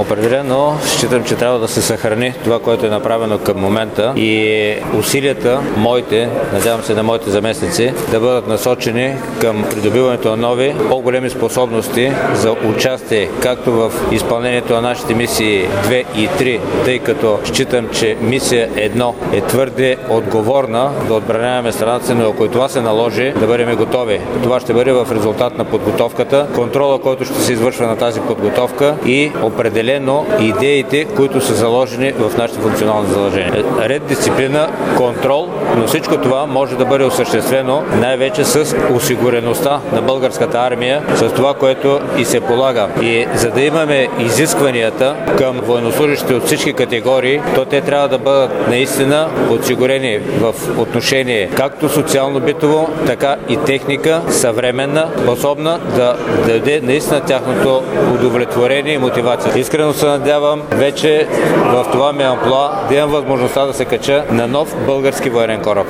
Определено считам, че трябва да се съхрани това, което е направено към момента и усилията, моите, надявам се на моите заместници, да бъдат насочени към придобиването на нови, по-големи способности за участие, както в изпълнението на нашите мисии 2 и 3, тъй като считам, че мисия 1 е твърде отговорна да отбраняваме страната си, но ако и това се наложи, да бъдем готови. Това ще бъде в резултат на подготовката, контрола, който ще се извършва на тази подготовка и определено идеите, които са заложени в нашите функционални задължения. Ред, дисциплина, контрол, но всичко това може да бъде осъществено най-вече с осигуреността на българската армия, с това, което и се полага. И за да имаме изискванията към военнослужащите от всички категории, то те трябва да бъдат наистина подсигурени в отношение както социално-битово, така и техника, съвременна, способна да даде наистина тяхното удовлетворение и мотивация. Искрено се надявам вече в това ми амплоа да имам възможността да се кача на нов български военен кораб.